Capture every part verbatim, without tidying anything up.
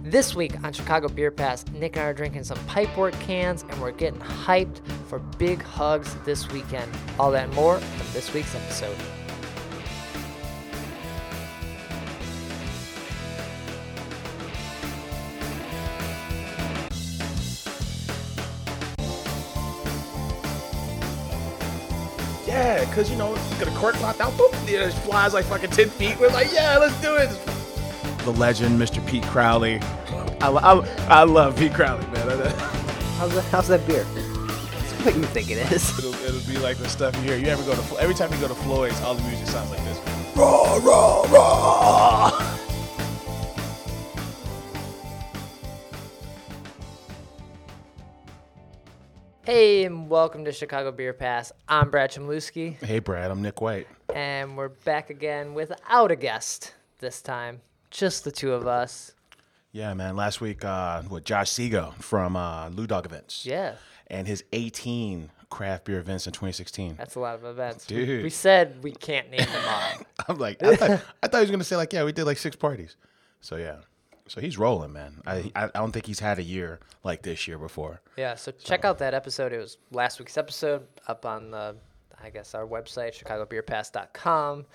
This week on Chicago Beer Pass, Nick and I are drinking some Pipework cans, and we're getting hyped for big hugs this weekend. All that and more in this week's episode. Yeah, because, you know, you get a cork popped out, boop, it just flies like fucking ten feet. We're like, yeah, let's do it. The legend, Mister Pete Crowley. I, I, I love Pete Crowley, man. How's that, how's that beer? It's what you think it is. It'll, it'll be like the stuff you hear. You ever go to, every time you go to Floyd's, all the music sounds like this. Raw, raw, raw. Hey, and welcome to Chicago Beer Pass. I'm Brad Chmielewski, Hey, Brad, I'm Nick White. and we're back again without a guest this time. Just the two of us. Yeah, man. Last week, uh, what Josh Seago from uh, Lou Dog Events. Yeah, And his eighteen craft beer events in twenty sixteen. that's a lot of events. We- Dude. We said we can't name them all. I'm like, I thought, I thought he was gonna say like, yeah, we did like six parties. So yeah, so he's rolling, man. I I, I don't think he's had a year like this year before. Yeah, so check out that episode. It was last week's episode up on the, I guess, our website, chicago beer pass dot com.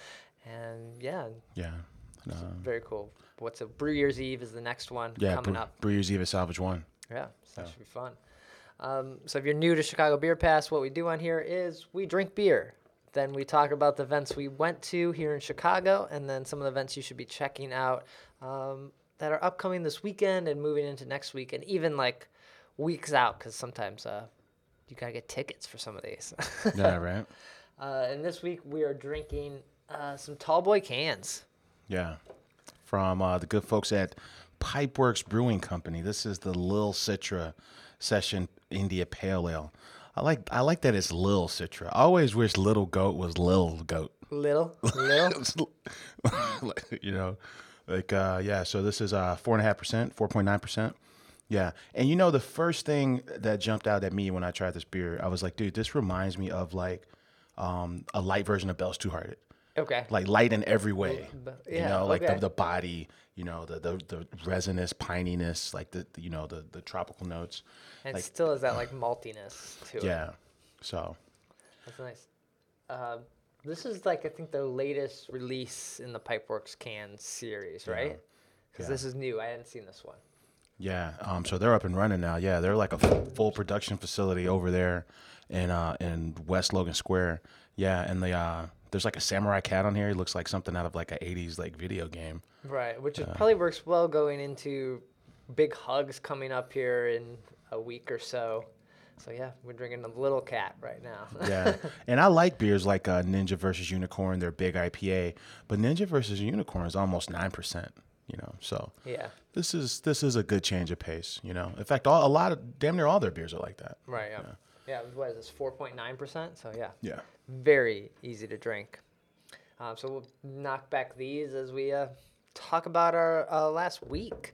And yeah, Yeah, uh, very cool. What's it? Brew Year's Eve is the next one yeah. coming Bre- up. Brewers Eve at Salvage One. Yeah, so that should be fun. Um, so if you're new to Chicago Beer Pass, what we do on here is we drink beer. Then we talk about the events we went to here in Chicago, and then some of the events you should be checking out um, that are upcoming this weekend and moving into next week, and even like weeks out, because sometimes uh, you gotta get tickets for some of these. Yeah, right. uh, and this week we are drinking uh, some Tallboy cans. Yeah, from uh, the good folks at Pipeworks Brewing Company. This is the Lil Citra Session India Pale Ale. I like I like that it's Lil Citra. I always wish Little Goat was Lil Goat. Little, little. Like, you know, like uh, yeah. So this is uh four and a half percent, four point nine percent. Yeah, and you know the first thing that jumped out at me when I tried this beer, I was like, dude, this reminds me of like um, a light version of Bell's Two Hearted. Okay. Like light in every way. Yeah, you know, like okay. the, the body, you know, the, the the resinous pininess, like the, the you know the the tropical notes. And like, it still has that like maltiness to it. Yeah. So That's nice. Uh, this is like I think the latest release in the Pipeworks can series, right? Because Yeah. this is new. I hadn't seen this one. yeah, um, so they're up and running now. Yeah, they're like a full, full production facility over there in uh in West Logan Square. Yeah, and the uh, there's like a samurai cat on here. He looks like something out of like an eighties like video game. Right, which it probably works well going into big hugs coming up here in a week or so. So yeah, we're drinking a little cat right now. Yeah, and I like beers like uh, Ninja versus Unicorn. They're big I P A, but Ninja versus Unicorn is almost nine percent. You know, so Yeah. this is this is a good change of pace. You know, in fact, all, a lot of damn near all their beers are like that. Right. Yeah. Yeah. What is this? Four point nine percent. So yeah. Yeah. Very easy to drink. Um, so we'll knock back these as we uh, talk about our uh, last week.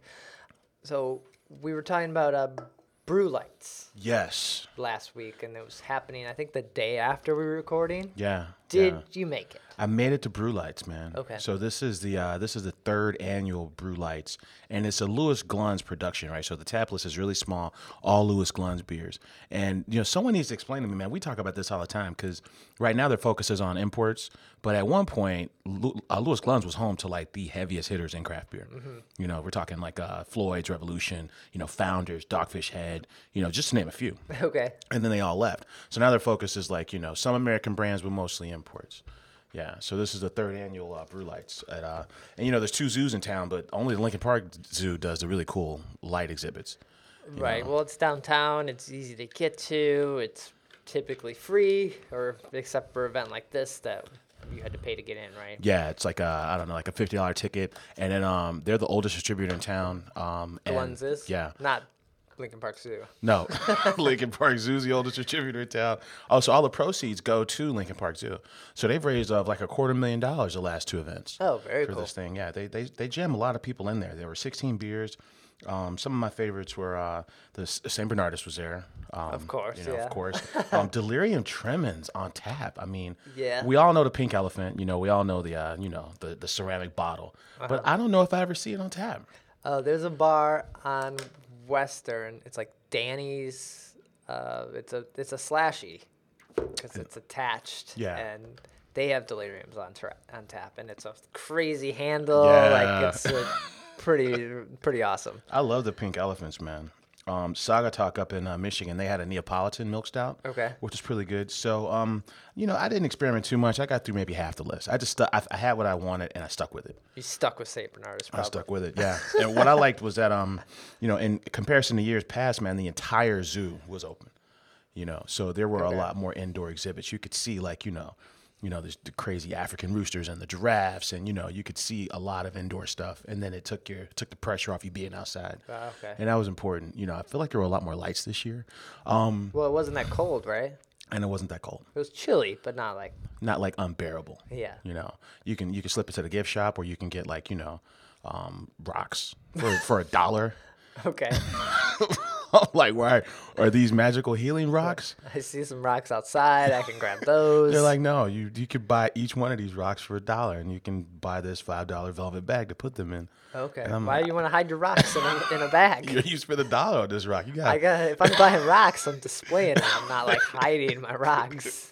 So we were talking about uh, brew lights Yes. last week, and it was happening, I think, the day after we were recording. Yeah. Did yeah. you make it? I made it to Brew Lights, man. Okay. So this is the uh, this is the third annual Brew Lights, and it's a Louis Glunz production, right? So the tap list is really small, all Louis Glunz beers. And you know, someone needs to explain to me, man. We talk about this all the time because right now their focus is on imports, but at one point, Lu- uh, Louis Glunz was home to like the heaviest hitters in craft beer. Mm-hmm. You know, we're talking like uh, Floyd's Revolution, you know, Founders, Dogfish Head, you know, just to name a few. Okay. And then they all left. So now their focus is like, you know, some American brands, but mostly imports. Yeah. So this is the third annual uh, Brew Lights. At, uh, and, you know, there's two zoos in town, but only the Lincoln Park Zoo does the really cool light exhibits. Right. Well, it's downtown. It's easy to get to. It's typically free, or except for an event like this that you had to pay to get in, right? Yeah. It's like, a, I don't know, like a fifty dollars ticket. And then um, they're the oldest distributor in town. Um, and, Glunz is? Yeah. Not Lincoln Park Zoo. No, Lincoln Park Zoo is the oldest distributor in town. Oh, so all the proceeds go to Lincoln Park Zoo. So they've raised uh, like a quarter million dollars the last two events. Oh, very for cool. this thing. Yeah, they they they jam a lot of people in there. There were sixteen beers. Um, some of my favorites were uh, the Saint Bernardus was there. Um, Of course, you know, yeah. of course. Um, Delirium Tremens on tap. I mean, Yeah. we all know the pink elephant. You know, we all know the uh, you know the the ceramic bottle. But I don't know if I ever see it on tap. Oh, there's a bar on Western. It's like Danny's. Uh, it's a it's a slashy because it's attached. Yeah. And they have deliriums on tra- on tap, and it's a crazy handle. Yeah. Like it's a pretty pretty awesome. I love the Pink Elephants, man. Um, Saga Talk up in uh, Michigan, they had a Neapolitan milk stout, Okay. which is pretty good. So, um, you know, I didn't experiment too much. I got through maybe half the list. I just stu- I, I had what I wanted, and I stuck with it. You stuck with Saint Bernardus, I probably. stuck with it, yeah. And what I liked was that, um, you know, in comparison to years past, man, the entire zoo was open. You know, so there were Okay. a lot more indoor exhibits. You could see, like, you know, you know, there's the crazy African roosters and the giraffes, and you know, you could see a lot of indoor stuff. And then it took your took the pressure off you being outside. Ah, okay. And that was important. You know, I feel like there were a lot more lights this year, um, Well, it wasn't that cold, right? and it wasn't that cold. It was chilly, but not like Not like unbearable. yeah. You know, you can you can slip into the gift shop, or you can get like you know, um, rocks for for a dollar. Okay. Like, why are these magical healing rocks? I see some rocks outside. I can grab those. They're like, no, you you could buy each one of these rocks for a dollar, and you can buy this five dollar velvet bag to put them in. okay. and I'm Why do you want to hide your rocks in a, in a bag? You you spend a dollar on this rock. You got I got. If I'm buying rocks, I'm displaying them. I'm not like hiding my rocks.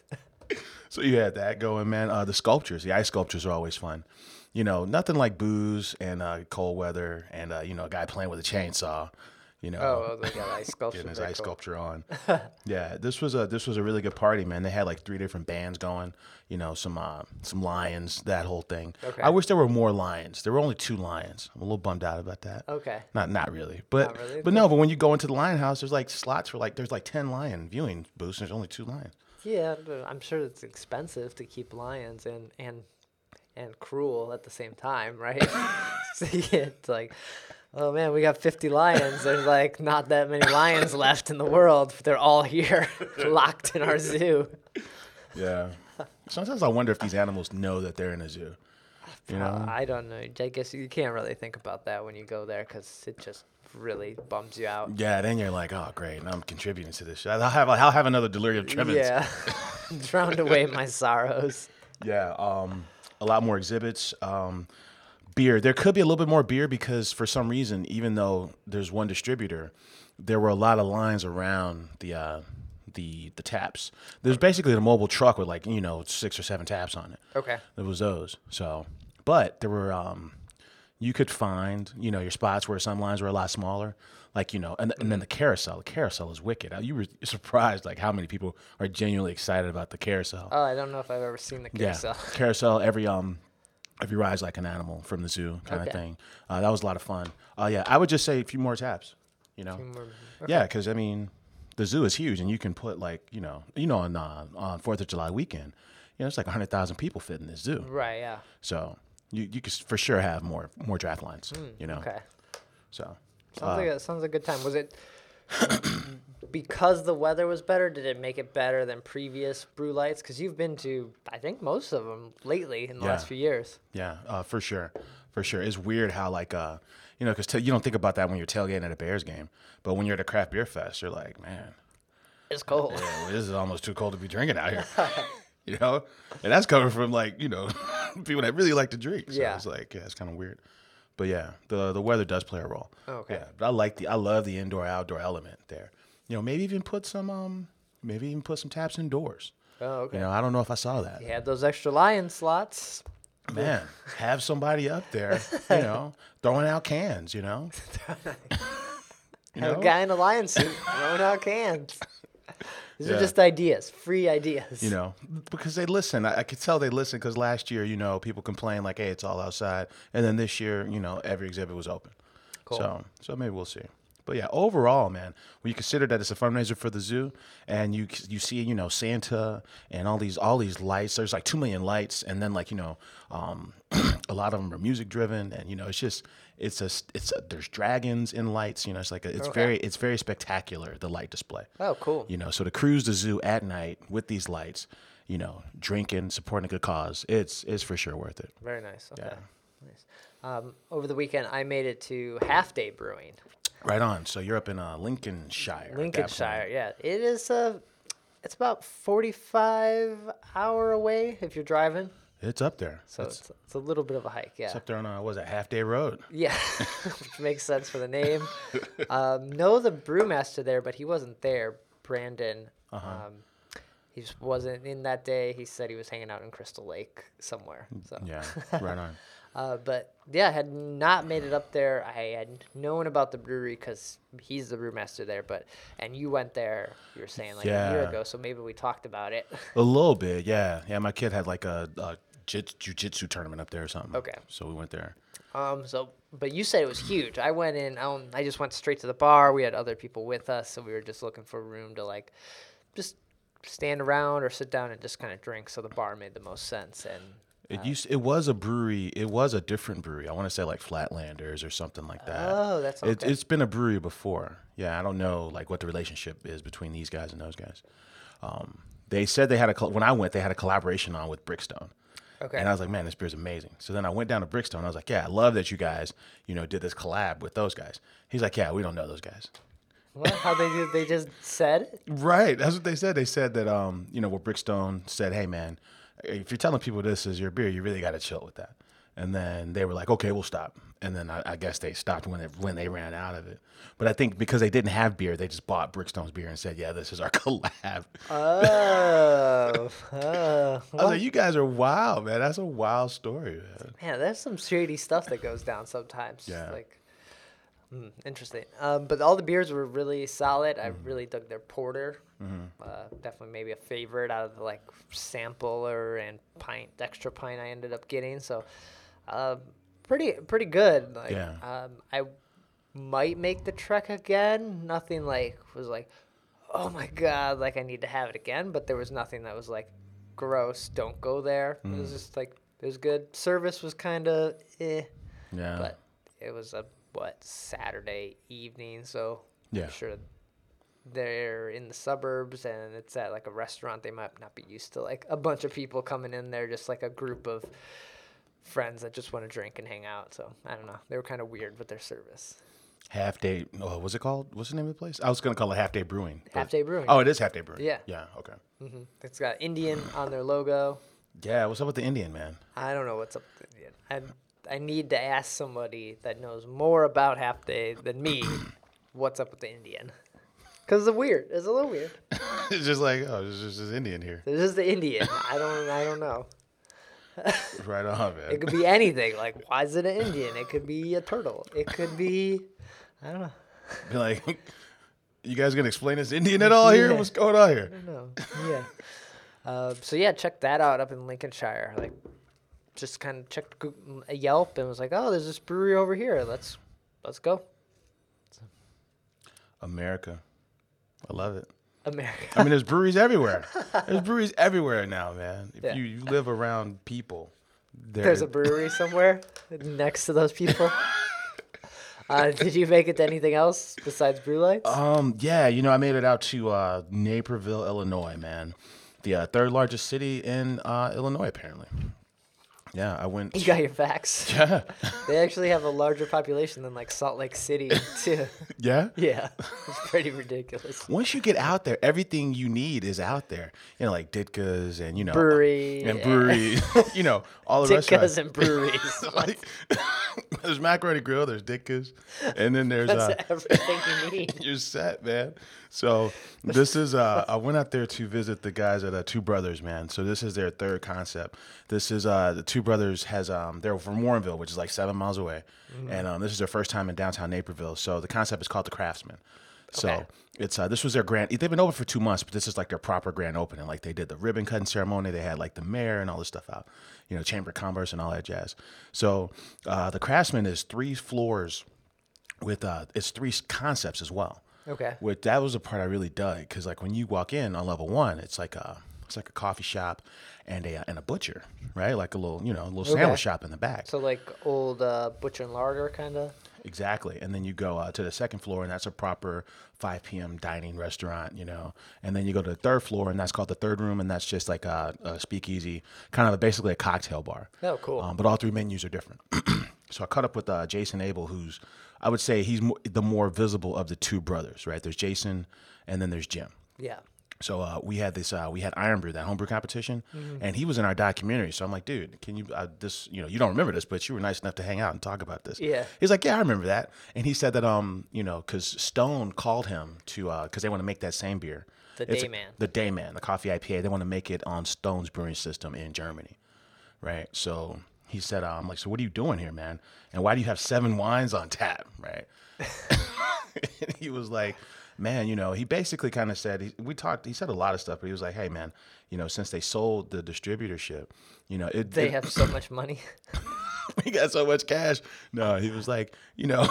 So you had that going, man. Uh, the sculptures, the ice sculptures are always fun. You know, nothing like booze and uh, cold weather and uh, you know, a guy playing with a chainsaw. You know, Oh, they got ice sculpture. getting his Very ice cool. sculpture on. Yeah, this was a this was a really good party, man. They had like three different bands going. You know, some uh, some lions, that whole thing. Okay. I wish there were more lions. There were only two lions. I'm a little bummed out about that. Okay. Not not really, but Not really? but no. But when you go into the lion house, there's like slots for like there's like ten lion viewing booths. And there's only two lions. Yeah, but I'm sure it's expensive to keep lions and and and cruel at the same time, right? So yeah, it's like, oh man, we got fifty lions. There's like not that many lions left in the world. They're all here, locked in our zoo. Yeah. Sometimes I wonder if these animals know that they're in a zoo. You know? Uh, I don't know. I guess you can't really think about that when you go there because it just really bums you out. Yeah. Then you're like, oh great, I'm contributing to this. I'll have I'll have another delirium tremens. Yeah, drowned away my sorrows. Yeah. Um, a lot more exhibits. Um, beer. There could be a little bit more beer because for some reason, even though there's one distributor, there were a lot of lines around the uh, the the taps. There's basically a mobile truck with like you know six or seven taps on it. Okay. There was those. So, but there were um, you could find you know your spots where some lines were a lot smaller. Like you know, and, and then the carousel. The carousel is wicked. You were surprised like how many people are genuinely excited about the carousel. Oh, I don't know if I've ever seen the carousel. Yeah, carousel. Every um, every ride's like an animal from the zoo kind Okay. of thing. Uh, that was a lot of fun. Uh, yeah, I would just say a few more taps. You know, More- yeah, because I mean, the zoo is huge, and you can put like you know, you know, on uh, on Fourth of July weekend, you know, it's like a hundred thousand people fit in this zoo. Right. Yeah. So you you could for sure have more more draft lines. you know, Hmm, Okay. so. Sounds uh, like a, sounds like a good time. Was it because the weather was better? Did it make it better than previous brew lights? Because you've been to, I think, most of them lately in the Yeah. last few years. Yeah, uh, for sure, for sure. It's weird how like uh, you know, because t- you don't think about that when you're tailgating at a Bears game, but when you're at a craft beer fest, you're like, man, It's cold. yeah, well, this is almost too cold to be drinking out here. You know, and that's coming from like you know people that really like to drink. So Yeah. it's like yeah, it's kind of weird. But yeah, the the weather does play a role. Oh, okay. Yeah, but I like the I love the indoor outdoor element there. You know, maybe even put some um maybe even put some taps indoors. Oh, okay. You know, I don't know if I saw that. You had those extra lion slots. Man, have somebody up there, you know, throwing out cans, you know. You Have know? a guy in a lion suit throwing out cans. These Yeah. are just ideas, free ideas. You know, because they listen. I, I could tell they listen because last year, you know, people complained like, "Hey, it's all outside," and then this year, you know, every exhibit was open. Cool. So, so maybe we'll see. But yeah, overall, man, when you consider that it's a fundraiser for the zoo, and you you see, you know, Santa and all these all these lights. There's like two million lights, and then like you know, um, a lot of them are music driven, and you know, it's just it's a it's a, there's dragons in lights. You know, it's like a, it's Okay. very it's very spectacular, the light display. Oh, cool. You know, so to cruise the zoo at night with these lights, you know, drinking, supporting a good cause, it's it's for sure worth it. Very nice. Okay. Yeah. Nice. Um, over the weekend, I made it to Half Day Brewing. Right on. So you're up in uh, Lincolnshire. at that point. Lincolnshire, yeah. It is uh it's about forty-five hour away if you're driving. It's up there. So it's, it's, it's a little bit of a hike. Yeah. it's up there on, uh, what was it, Half Day Road? Yeah, which makes sense for the name. Um, know the brewmaster there, but he wasn't there. Brandon. Uh-huh. Um, he just wasn't in that day. He said he was hanging out in Crystal Lake somewhere. So Yeah, right on. Uh, but yeah, had not made it up there. I had known about the brewery because he's the brewmaster there. But and you went there. You were saying like a year Yeah. ago, so maybe we talked about it. A little bit, yeah. Yeah, my kid had like a, a jit- jiu-jitsu tournament up there or something. Okay. So we went there. Um. So, but you said it was huge. I went in. Um. I just went straight to the bar. We had other people with us, so we were just looking for a room to like, just stand around or sit down and just kind of drink. So the bar made the most sense. And It used it was a brewery. It was a different brewery. I want to say like Flatlanders or something like that. oh, that's okay. It, it's been a brewery before. Yeah, I don't know like what the relationship is between these guys and those guys. Um, they said they had a col- when I went, they had a collaboration on with Brickstone. okay. And I was like, man, this beer's amazing. So then I went down to Brickstone. I was like, yeah, I love that you guys, you know, did this collab with those guys. He's like, yeah, we don't know those guys. What? How they do? They just said. Right. That's what they said. They said that, um, you know, what Brickstone said, hey, man, if you're telling people this is your beer, you really got to chill with that. And then they were like, okay, we'll stop. And then I, I guess they stopped when it, when they ran out of it. But I think because they didn't have beer, they just bought Brickstone's beer and said, yeah, this is our collab. Oh. oh. I was like, you guys are wild, man. That's a wild story, man. Man, there's some shady stuff that goes down sometimes. Yeah. Like, mm, interesting. Um, but all the beers were really solid. I Mm-hmm. really dug their porter. Uh, definitely maybe a favorite out of the like sampler and pint, extra pint I ended up getting. So, uh, pretty pretty good. Like, Yeah. um, I might make the trek again. Nothing like was like, oh my god, like I need to have it again. But there was nothing that was like gross. Don't go there. It Mm. was just like it was good. Service was kind of eh, Yeah. but it was a what Saturday evening, so Yeah. I'm sure they're in the suburbs and it's at like a restaurant. They might not be used to like a bunch of people coming in there, just like a group of friends that just want to drink and hang out. So I don't know. They were kind of weird with their service. Half Day, oh, what's it called? What's the name of the place? I was going to call it Half Day Brewing. but- Half Day Brewing. Oh, it is Half Day Brewing. Yeah. Yeah, okay. hmm It's got Indian on their logo. Yeah, what's up with the Indian, man? I don't know what's up with Indian. I I need to ask somebody that knows more about Half Day than me what's up with the Indian. Because it's weird. It's a little weird. It's just like, oh, there's just this Indian here. This is the Indian. I don't I don't know. Right on, man. It could be anything. Like, why is it an Indian? It could be a turtle. It could be, I don't know. Be like, you guys gonna explain this Indian at all here? Yeah. What's going on here? I don't know. Yeah. Uh, so yeah, check that out up in Lincolnshire. Like, just kind of checked Goo- a Yelp and was like, oh, there's this brewery over here. Let's let's go. America. I love it. America. I mean, there's breweries everywhere. There's breweries everywhere now, man. If Yeah. you, you live around people, there- There's a brewery somewhere next to those people. Uh, did you make it to anything else besides Brew Lights? Um, yeah, you know, I made it out to uh, Naperville, Illinois, man. The uh, third largest city in uh, Illinois, apparently. Yeah, I went. You got your facts. Yeah. They actually have a larger population than like Salt Lake City too. Yeah. Yeah, it's pretty ridiculous. Once you get out there, everything you need is out there. You know, like Ditka's and you know Brewery, and yeah. brewery. You know, all the Ditka's restaurants. and breweries. Like, there's Macaroni Grill, there's Ditka's, and then there's That's uh, everything you need. you're set, man. So this is uh, I went out there to visit the guys at uh, Two Brothers, man. So this is their third concept. This is uh, the Two Brothers has um, they're from Warrenville, which is like seven miles away, and um, this is their first time in downtown Naperville. So the concept is called the Craftsman. So Okay. it's uh, this was their grand. They've been open for two months, but this is like their proper grand opening. Like they did the ribbon cutting ceremony. They had like the mayor and all this stuff out, you know, Chamber of Commerce and all that jazz. So uh, the Craftsman is three floors with uh, it's three concepts as well. Okay. Which that was the part I really dug because like when you walk in on level one, it's like a it's like a coffee shop and a and a butcher, right? Like a little you know a little sandwich shop in the back. So like old uh, butcher and larder kind of. Exactly. And then you go uh, to the second floor, and that's a proper five p.m. dining restaurant, you know. And then you go to the third floor, and that's called the third room, and that's just like a, a speakeasy, kind of basically a cocktail bar. Oh, cool. Um, but all three menus are different. So I caught up with uh, Jason Abel, who's, I would say he's mo- the more visible of the two brothers, right? There's Jason, and then there's Jim. Yeah. So uh, we had this, uh, we had Iron Brew, that homebrew competition, Mm-hmm. and he was in our documentary. So I'm like, dude, can you, uh, this, you know, you don't remember this, but you were nice enough to hang out and talk about this. Yeah. He's like, yeah, I remember that. And he said that, um, you know, because Stone called him to, uh, because they want to make that same beer. The It's a- Dayman. The Dayman, the coffee I P A. They want to make it on Stone's brewing system in Germany, right? So he said, uh, I'm like, so what are you doing here, man? And why do you have seven wines on tap, right? And he was like, man, you know, he basically kind of said, he, we talked, he said a lot of stuff, but he was like, hey, man, you know, since they sold the distributorship, you know, it, They it- have so much money. we got so much cash. No, he was like, you know,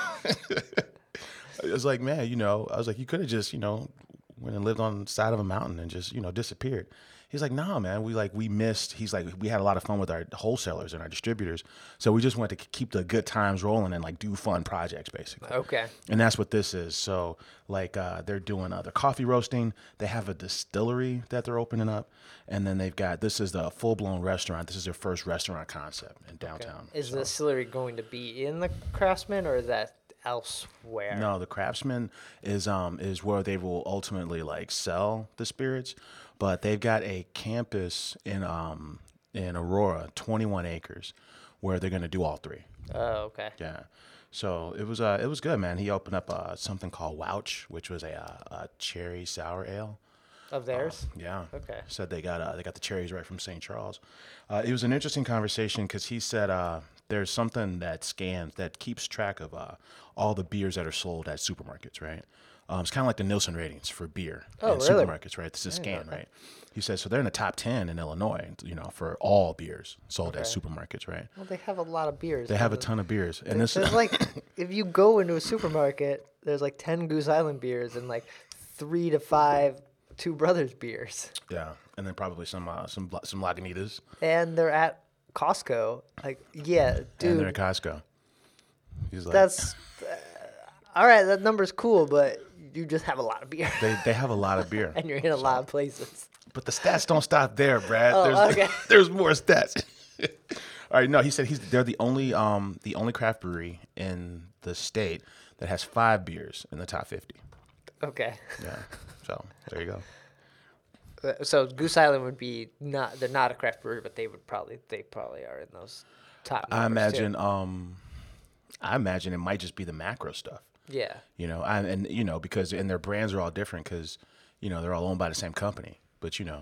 I was like, man, you know, I was like, you could have just, you know, went and lived on the side of a mountain and just, you know, disappeared. He's like, nah, man, we like, we missed, he's like, we had a lot of fun with our wholesalers and our distributors. So we just wanted to keep the good times rolling and like do fun projects, basically. Okay. And that's what this is. So like uh, they're doing uh, their coffee roasting. They have a distillery that they're opening up. And then they've got, this is the full-blown restaurant. This is their first restaurant concept in downtown. Is So- the distillery going to be in the Craftsman, or is that elsewhere? No, the Craftsman is um is where they will ultimately like sell the spirits, but they've got a campus in um in Aurora, twenty-one acres, where they're gonna do all three. Oh, okay. Yeah, so it was uh it was good, man. He opened up uh something called Wouch, which was a uh, a cherry sour ale. Of theirs? Yeah. Okay. Said they got uh, they got the cherries right from Saint Charles. Uh, it was an interesting conversation because he said uh, there's something that scans that keeps track of uh, all the beers that are sold at supermarkets, right? Um, it's kind of like the Nielsen ratings for beer Oh, in really? supermarkets, right? This is scan, right? He says so they're in the top ten in Illinois, you know, for all beers sold at supermarkets, right? Well, they have a lot of beers. They have a There's- ton of beers, and this There's like, if you go into a supermarket, there's like ten Goose Island beers and like three to five Two Brothers beers, yeah, and then probably some uh, some Bla- some Lagunitas, and they're at Costco. Like, yeah, and they're dude, at Costco. He's like, that's uh, all right. That number's cool, but you just have a lot of beer, they they have a lot of beer. and you're in a lot of places. But the stats don't stop there, Brad. Oh, there's, okay. there's more stats. All right, no, he said he's they're the only um the only craft brewery in the state that has five beers in the top fifty. Okay, Yeah, so there you go. Uh, so Goose Island would be not. They're not a craft brewery, but they would probably. They probably are in those top. I numbers, too. imagine um, I imagine it might just be the macro stuff. Yeah. You know, I, and you know because and their brands are all different because you know they're all owned by the same company. But you know,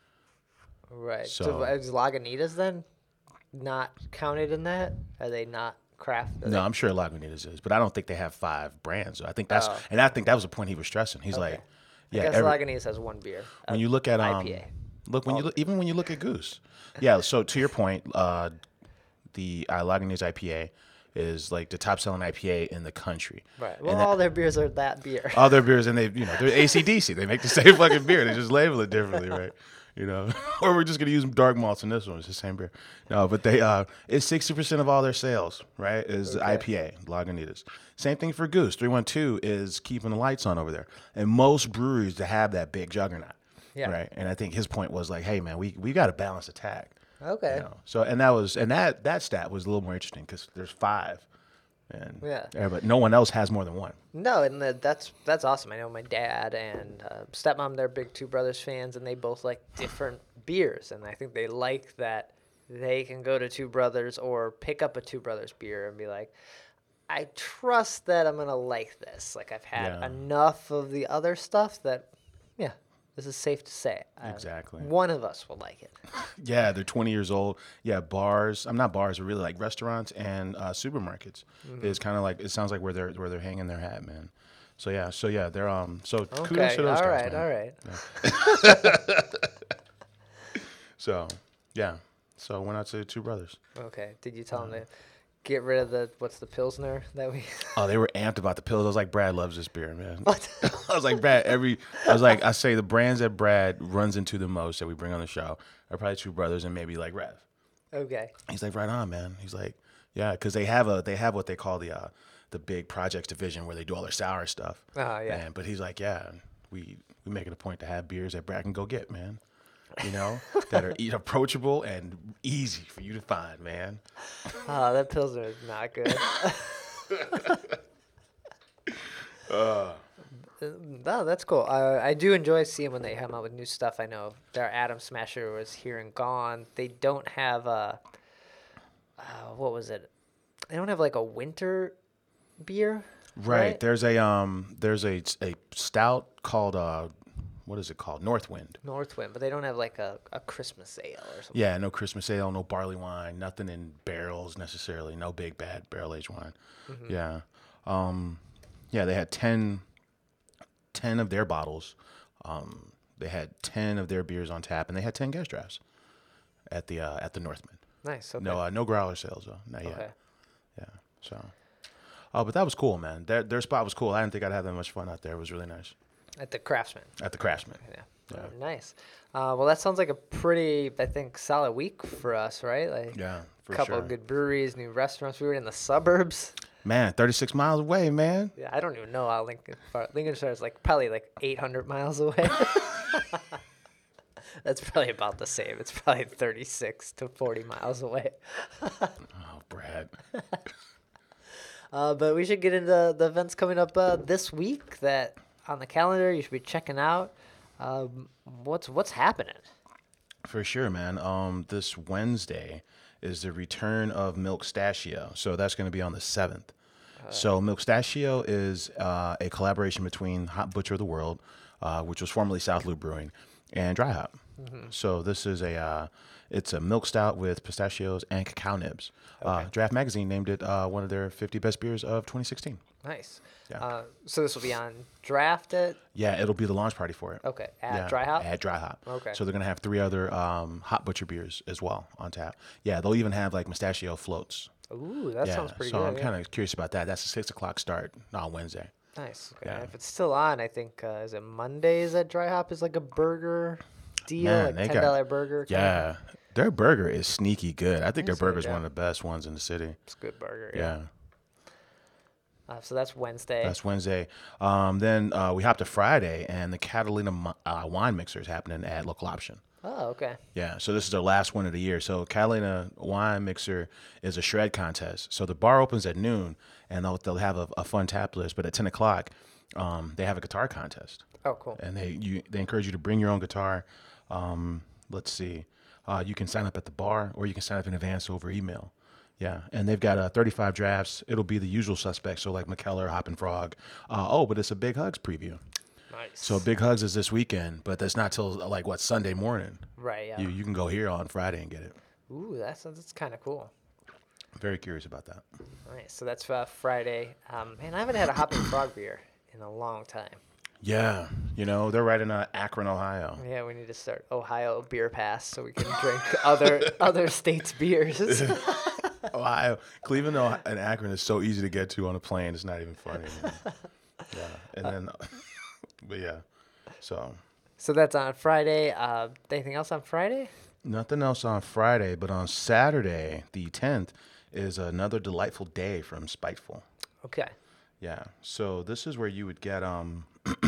Right. So, So- is Lagunitas then not counted in that? Are they not craft? Are no, I'm sure Lagunitas is, but I don't think they have five brands. I think that's Oh. and I think that was the point he was stressing. He's like, they, yeah, I guess every- Lagunitas has one beer. when uh, you look at um, I P A. look when you look even when you look at Goose, yeah. So to your point, uh, the uh, Lagunitas I P A is like the top selling I P A in the country. Right. And Well, that- all their beers are that beer. all their beers, and they you know they're A C D C. They make the same fucking beer. They just label it differently, right? You know, or we're just gonna use dark malts in this one. It's the same beer. No, but they uh, it's sixty percent of all their sales, right? Is I P A Lagunitas. Same thing for Goose. Three one two is keeping the lights on over there, and most breweries to have that big juggernaut, Yeah. right? And I think his point was like, hey man, we we got to balance attack. Okay. You know? So and that was and that that stat was a little more interesting because there's five, and Yeah. but no one else has more than one. No, and the, that's that's awesome. I know my dad and uh, stepmom, they're big Two Brothers fans, and they both like different beers, and I think they like that they can go to Two Brothers or pick up a Two Brothers beer and be like, I trust that I'm gonna like this. Like I've had Yeah. enough of the other stuff that, yeah, this is safe to say. Uh, Exactly. One of us will like it. Yeah, they're twenty years old. Yeah, bars. I'm not bars, but really like restaurants and uh, supermarkets. Mm-hmm. Is kind of like it sounds like where they're where they're hanging their hat, man. So yeah, so yeah, they're um. So kudos Okay. to those All guys, right. man. All right. So yeah, so went out to Two Brothers. Okay. Did you tell them to get rid of the what's the Pilsner that we? Oh, they were amped about the pills. I was like, Brad loves this beer, man. What? I was like, Brad, every I was like, I say the brands that Brad runs into the most that we bring on the show are probably Two Brothers and maybe like Rev. Okay. He's like, right on, man. He's like, yeah, because they have a they have what they call the uh, the big projects division where they do all their sour stuff. Oh, yeah. And, but he's like, yeah, we we make it a point to have beers that Brad can go get, man. You know, that are eat approachable and easy for you to find, man. Oh, that Pilsner is not good. Uh, No, that's cool. Uh, I do enjoy seeing when they come out with new stuff. I know their Atom Smasher was here and gone. They don't have a, uh, what was it? They don't have like a winter beer, Right. right? There's a um there's a a stout called uh what is it called? Northwind. Northwind, but they don't have like a, a Christmas ale or something. Yeah, no Christmas ale, no barley wine, nothing in barrels necessarily, no big bad barrel aged wine. Yeah. Um yeah, they had ten, ten of their bottles. Um they had ten of their beers on tap and they had ten gas drafts at the uh at the Northman. Nice. Okay. No uh, no growler sales though. Not yet. Okay. Yeah. So Oh, but that was cool, man. Their their spot was cool. I didn't think I'd have that much fun out there. It was really nice. At the Craftsman. At the Craftsman. Yeah. Yeah. Oh, nice. Uh, well, that sounds like a pretty, I think, solid week for us, right? Like Yeah, for a couple sure. of good breweries, new restaurants. We were in the suburbs. Man, thirty-six miles away, man. Yeah, I don't even know how Lincoln far. Lincolnshire is like probably like eight hundred miles away. That's probably about the same. It's probably thirty-six to forty miles away. Oh, Brad. Uh, but we should get into the events coming up uh, this week that on the calendar you should be checking out. Um, what's what's happening? For sure, man. Um, this Wednesday is the return of Milkstachio. So that's going to be on the seventh. So Milkstachio is uh, a collaboration between Hop Butcher of the World, uh, which was formerly South Loop Brewing, and Dry Hop. So this is a uh, it's a milk stout with pistachios and cacao nibs. Uh, Draft Magazine named it uh, one of their fifty best beers of twenty sixteen. Nice. Yeah. Uh, so this will be on draft at Yeah, it'll be the launch party for it. okay at Yeah, Dry Hop. At Dry Hop. Okay. So they're gonna have three other um, Hot Butcher beers as well on tap. Yeah, they'll even have like mustachio floats. Ooh, that yeah. sounds pretty so good. I'm yeah. kind of curious about that. That's a six o'clock start on Wednesday. Nice. Okay. Yeah. If it's still on, I think uh, is it Mondays at Dry Hop is like a burger deal, Man, like they ten got- dollar burger. kinda. Yeah, their burger is sneaky good. I think their It's good, burger is yeah. one of the best ones in the city. It's a good burger. Yeah, Uh, so that's Wednesday. that's Wednesday. Um, then uh, we hop to Friday, and the Catalina mi- uh, wine mixer is happening at Local Option. oh, okay. Yeah, so this is their last one of the year. So Catalina Wine Mixer is a shred contest. So the bar opens at noon, and they'll they'll have a, a fun tap list. But at ten o'clock, um, they have a guitar contest, Oh, cool. and they you they encourage you to bring your own guitar. Um, let's see, uh, you can sign up at the bar, or you can sign up in advance over email. Yeah, and they've got uh, thirty-five drafts. It'll be the usual suspects, so like McKellar, Hop and Frog. Uh, oh, but it's a Big Hugs preview. Nice. So Big Hugs is this weekend, but that's not till like what Sunday morning. right. Yeah. You you can go here on Friday and get it. Ooh, that's that's kind of cool. I'm very curious about that. Nice. So that's uh, Friday. Um, man, I haven't had a Hopping Frog beer in a long time. Yeah, you know they're right in uh, Akron, Ohio. Yeah, we need to start Ohio Beer Pass so we can drink other other states' beers. Ohio, Cleveland, Ohio, and Akron is so easy to get to on a plane. It's not even funny. Man. Yeah, and then, but yeah, so So that's on Friday. Uh, anything else on Friday? nothing else on Friday, but on Saturday, the tenth, is another delightful day from Spiteful. Okay. Yeah. So this is where you would get um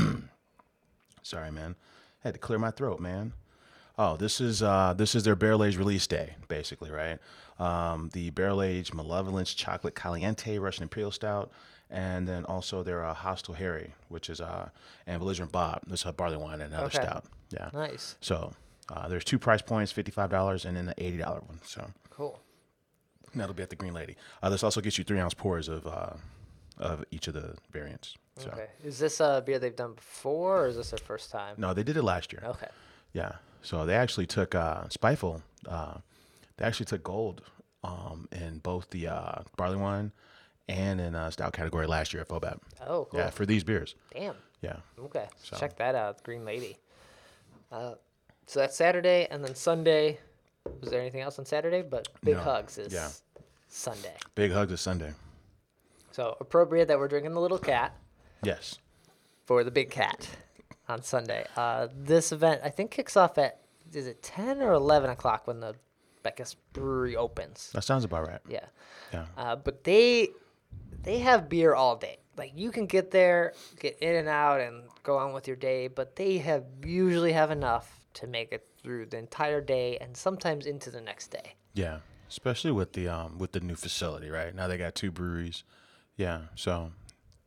sorry man. I had to clear my throat, man. Oh, this is uh this is their barrel age release day, basically, right? Um the barrel aged Malevolence Chocolate Caliente Russian Imperial Stout, and then also their uh, Hostile Harry, which is uh and Belligerent Bob. This is a barley wine and another Okay. stout. Yeah. Nice. So uh, there's two price points, fifty-five dollars and then the eighty dollar one. So Cool. that'll be at the Green Lady. Uh, this also gets you three ounce pours of uh of each of the variants. So Okay. Is this a beer they've done before, or is this their first time? no, they did it last year. Okay. Yeah. So they actually took uh, Spiteful. Uh, they actually took gold um, in both the uh, barley wine and in uh, stout category last year at F O B A P. Oh, cool. Yeah, for these beers. Damn. Yeah. Okay. So- Check that out, Green Lady. Uh, so that's Saturday, and then Sunday. Was there anything else on Saturday? But Big No. Hugs is Yeah. Sunday. Big Hugs is Sunday. So appropriate that we're drinking the little cat Yes. for the big cat on Sunday. Uh, this event I think kicks off at is it ten or eleven o'clock when the I guess brewery opens. That sounds about right. Yeah. Yeah. Uh, but they they have beer all day. Like you can get there, get in and out, and go on with your day. But they have usually have enough to make it through the entire day and sometimes into the next day. Yeah. Especially with the um with the new facility, right? Now they got two breweries. Yeah. So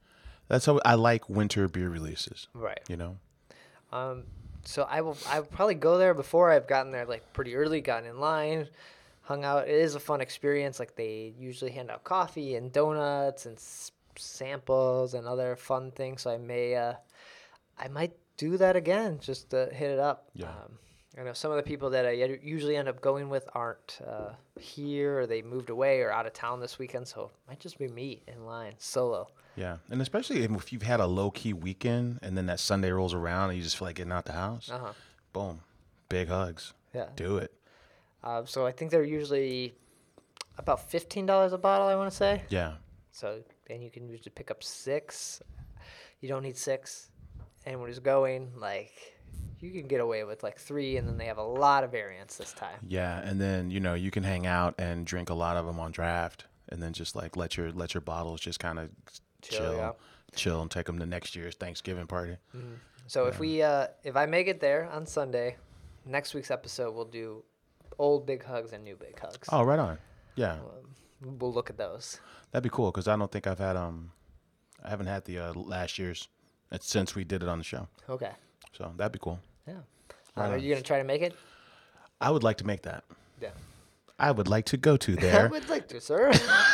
That's how I like winter beer releases. Right. You know. Um, so I will I will probably go there before I've gotten there like pretty early, gotten in line, hung out. It is a fun experience. Like they usually hand out coffee and donuts and s- samples and other fun things. So I may uh, I might do that again just to hit it up. Yeah. Um, I know some of the people that I u- usually end up going with aren't uh, here, or they moved away or out of town this weekend. So it might just be me in line solo. Yeah, and especially if you've had a low key weekend and then that Sunday rolls around and you just feel like getting out the house. Uh huh. Boom, big hugs. Yeah. Do it. Uh, so I think they're usually about fifteen dollars a bottle, I want to say. Yeah. So then you can usually pick up six. You don't need six. Anyone who's going, like, you can get away with like three, and then they have a lot of variants this time. Yeah, and then you know you can hang out and drink a lot of them on draft, and then just like let your let your bottles just kind of Chill, chill, yeah. chill, and take them to next year's Thanksgiving party. So if we, uh, if I make it there on Sunday, next week's episode we'll do old big hugs and new big hugs. Oh, right on. Yeah, We'll look at those. that'd be cool because I don't think I've had um, I haven't had the uh, last year's uh, since we did it on the show, Okay. so that'd be cool. Yeah. Right Um, are on. you gonna try to make it? I would like to make that. Yeah. I would like to go to I there. would like to, sir.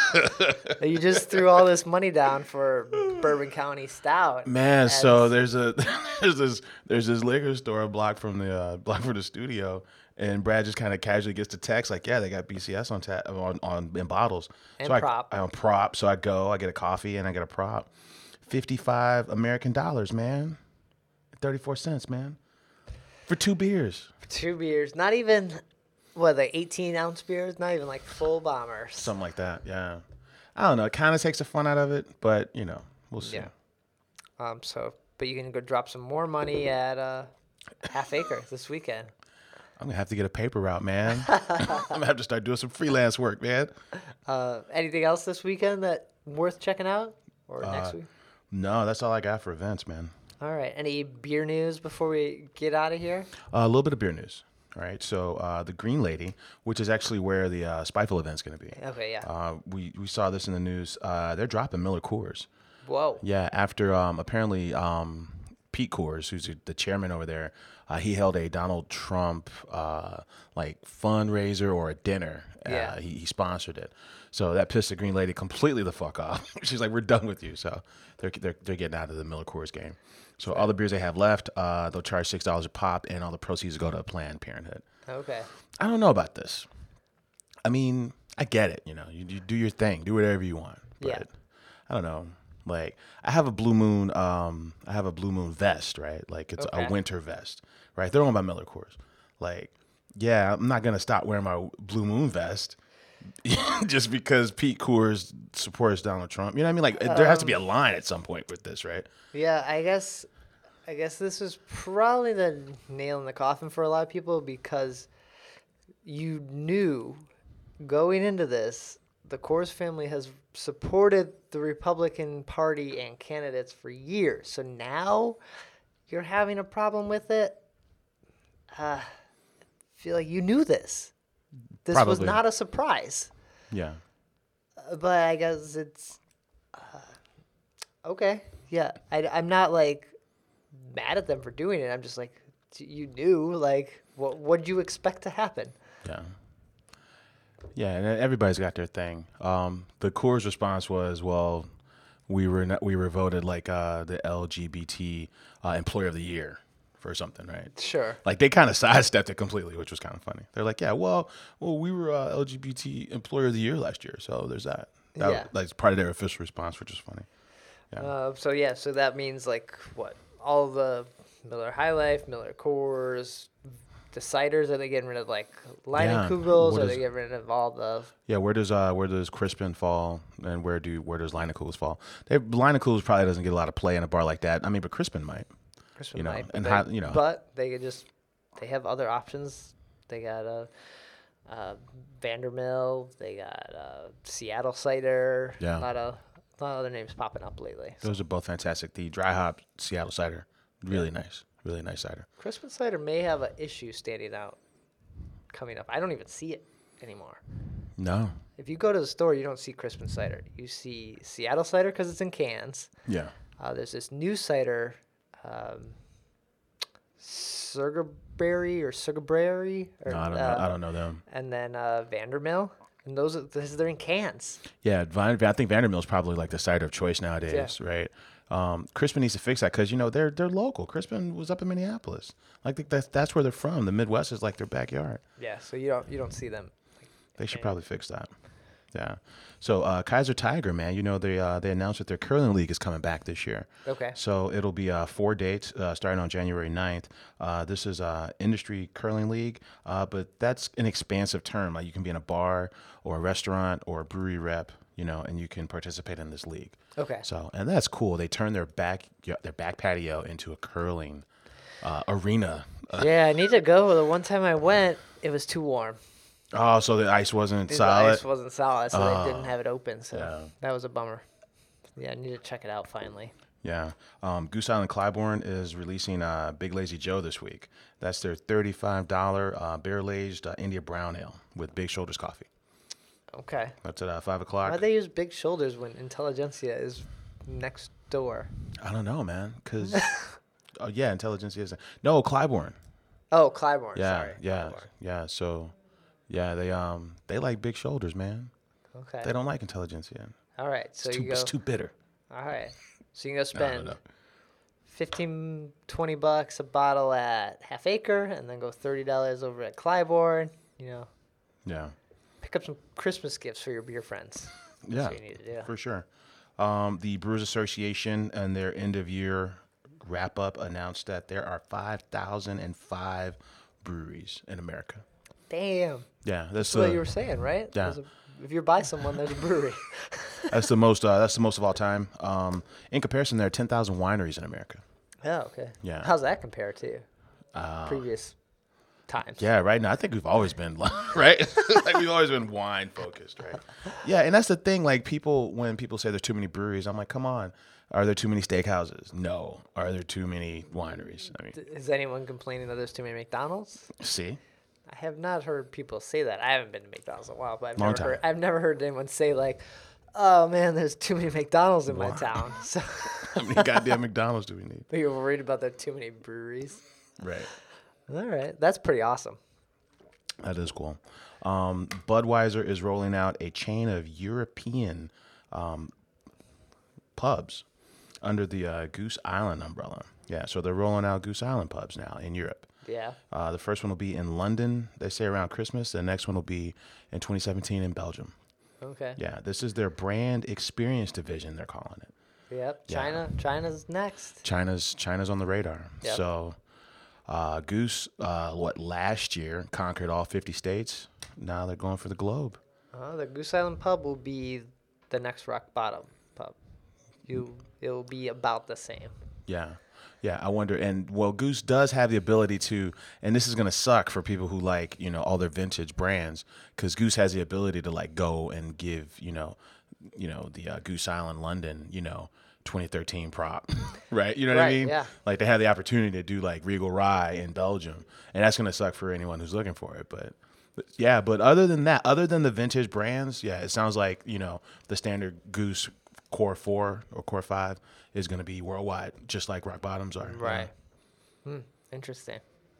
You just threw all this money down for Bourbon County Stout. Man, so as- there's a there's this there's this liquor store a block from the uh, block from the studio, and Brad just kind of casually gets the text like, yeah, they got B C S on tap on, on in bottles. And so prop. I, I on prop. So I go, I get a coffee and I get a prop. fifty-five American dollars, man. thirty-four cents, man. For two beers. Two beers, not even what, like eighteen ounce beers, not even like full bombers. Something like that, yeah. I don't know. It kind of takes the fun out of it, but you know, we'll see. Yeah. Um. So, but you can go drop some more money at uh, Half Acre this weekend. I'm gonna have to get a paper route, man. I'm gonna have to start doing some freelance work, man. Uh, anything else this weekend that worth checking out, or next week? No, that's all I got for events, man. All right. Any beer news before we get out of here? Uh, a little bit of beer news. All right, so uh, the Green Lady, which is actually where the uh, Spiteful event's going to be. Okay. Yeah. Uh, we we saw this in the news. Uh, they're dropping Miller Coors. Whoa. Yeah, after um, apparently um, Pete Coors, who's the chairman over there, uh, he held a Donald Trump uh, like fundraiser or a dinner. Yeah. Uh, he, he sponsored it. So that pissed the Green Lady completely the fuck off. She's like, we're done with you. So they're they're they're getting out of the Miller Coors game. So all the beers they have left, uh, they'll charge six dollars a pop, and all the proceeds go to Planned Parenthood. Okay. I don't know about this. I mean, I get it. You know, you, you do your thing, do whatever you want. But Yeah. I don't know. Like, I have a Blue Moon. Um, I have a Blue Moon vest, right? Like, it's Okay. a winter vest, right? They're owned by Miller Coors. Like, yeah, I'm not gonna stop wearing my Blue Moon vest just because Pete Coors supports Donald Trump. You know what I mean? Like, there has to be a line at some point with this, right? Yeah, I guess I guess this was probably the nail in the coffin for a lot of people because you knew going into this, the Coors family has supported the Republican Party and candidates for years. So now you're having a problem with it. Uh, I feel like you knew this. This was Probably. not a surprise. Yeah. Uh, But I guess it's uh, okay. Yeah, I, I'm not like mad at them for doing it. I'm just like, t- you knew, like, what what did you expect to happen? Yeah. Yeah, and everybody's got their thing. Um, the Coors response was, well, we were not, we were voted like uh, the L G B T uh, Employer of the Year for something, right? Sure. Like they kind of sidestepped it completely, which was kind of funny. They're like, yeah, well, well, we were uh, L G B T Employer of the Year last year, so there's that. That Yeah. like part of their official response, which is funny. Yeah. Uh, so yeah, so that means like what? All the Miller High Life, Miller Coors, the ciders. Are they getting rid of like Yeah. Leinenkugels? What Are is- they getting rid of all the? Yeah, where does uh where does Crispin fall, and where do where does Leinenkugels fall? They, Leinenkugels probably doesn't get a lot of play in a bar like that. I mean, but Crispin might. Crispin You know, might, but and they, how- you know. but they could just they have other options. They got a. Uh, Vandermill, they got uh, Seattle cider. Yeah. A lot of a lot of other names popping up lately. Those are both fantastic. The dry hop Seattle cider, really nice, really nice cider. Crispin cider may have an issue standing out coming up. I don't even see it anymore. No, If you go to the store, you don't see Crispin cider. You see Seattle cider because it's in cans. yeah, Uh, there's this new cider, um, Sugarberry or Sugarberry. Or, No, I don't know. uh, I don't know them. And then uh, Vandermill. And those are, this, they're in cans. Yeah, Van, I think Vandermill's probably like the cider of choice nowadays, right? Um, Crispin needs to fix that because you know they're they're local. Crispin was up in Minneapolis, like that's that's where they're from. The Midwest is like their backyard. Yeah, so you don't you don't see them. They should probably fix that. Yeah. So uh, Kaiser Tiger, man, you know they uh, they announced that their curling league is coming back this year. Okay. So it'll be uh, four dates uh, starting on January ninth. Uh, this is uh, industry curling league, uh, but that's an expansive term. Like you can be in a bar or a restaurant or a brewery rep, you know, and you can participate in this league. Okay. So and that's cool. They turned their back their back patio into a curling uh, arena. Yeah, I need to go. The one time I went, it was too warm. Oh, so the ice wasn't The solid. ice wasn't solid, so Oh. they didn't have it open. So Yeah. that was a bummer. Yeah, I need to check it out finally. Yeah. Um, Goose Island Clybourne is releasing uh, Big Lazy Joe this week. That's their thirty-five dollars uh, barrel-aged uh, India Brown Ale with Big Shoulders coffee. Okay. That's at uh, five o'clock. Why'd they use big shoulders when Intelligentsia is next door? I don't know, man. Because, oh, yeah, Intelligence is. No, Clybourne. Oh, Clybourne. Yeah. Sorry. Yeah. Clybourne. Yeah. So, yeah, they um they like big shoulders, man. Okay. They don't like Intelligence yet. All right. So It's too, you go. it's too bitter. All right. So you can go No, no, spend no. fifteen, twenty bucks a bottle at Half Acre, and then go thirty dollars over at Clybourne. You know, Yeah. pick up some Christmas gifts for your beer friends. That's Yeah. what you need to do. For sure. Um, the Brewers Association and their end of year wrap up announced that there are five thousand five breweries in America. Damn. Yeah, that's That's what uh, you were saying, right? yeah. There's a- if you're by someone, there's a brewery. that's the most uh, that's the most of all time. Um, in comparison, there are ten thousand wineries in America. Oh, okay. Yeah. How's that compare to Uh, previous times? Yeah, right now I think we've always been right. Like we've always been wine focused, right? Yeah, and that's the thing. Like people, when people say there's too many breweries, I'm like, come on. Are there too many steakhouses? No. Are there too many wineries? I mean, D- Is anyone complaining that there's too many McDonald's? see, I have not heard people say that. I haven't been to McDonald's in a while, but I've Long never time. heard. I've never heard anyone say like, "Oh man, there's too many McDonald's in my town." So how many goddamn McDonald's do we need? you're worried about the too many breweries. Right. All right, that's pretty awesome. That is cool. Um, Budweiser is rolling out a chain of European um, pubs under the uh, Goose Island umbrella. Yeah, so they're rolling out Goose Island pubs now in Europe. Yeah. Uh, the first one will be in London, they say around Christmas. The next one will be in twenty seventeen in Belgium. Okay. Yeah, this is their brand experience division, they're calling it. Yep. Yeah. China. China's next. China's China's on the radar. Yep. So uh, Goose, uh, what, last year conquered all fifty states. Now they're going for the globe. Uh, the Goose Island pub will be the next Rock Bottom pub. You, it will be about the same. Yeah. Yeah, I wonder. And well, Goose does have the ability to, and this is going to suck for people who like, you know, all their vintage brands, because Goose has the ability to like go and give, you know, you know, the uh, Goose Island London, you know, twenty thirteen prop, right? You know what I Right, mean? yeah. Like they have the opportunity to do like Regal Rye in Belgium, and that's going to suck for anyone who's looking for it. But, but yeah, but other than that, other than the vintage brands, yeah, it sounds like, you know, the standard Goose Core Four or Core Five is going to be worldwide, just like Rock Bottoms are. Right. Hmm. Interesting.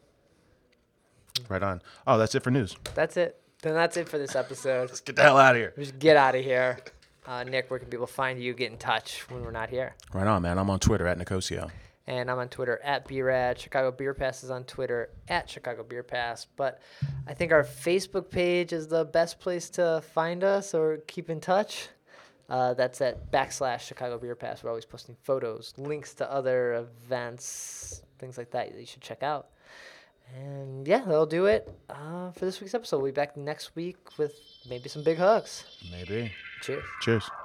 Yeah. Right on. Oh, that's it for news. That's it. Then that's it for this episode. Let's get the hell out of here. Just get out of here. Uh, Nick, where can people find you? Get in touch when we're not here. Right on, man. I'm on Twitter at Nicosio. And I'm on Twitter at B Rad. Chicago Beer Pass is on Twitter at Chicago Beer Pass. But I think our Facebook page is the best place to find us or keep in touch. Uh, that's at backslash Chicago Beer Pass. We're always posting photos, links to other events, things like that that you should check out. And yeah, that'll do it uh, for this week's episode. We'll be back next week with maybe some big hugs. Maybe. Cheers. Cheers.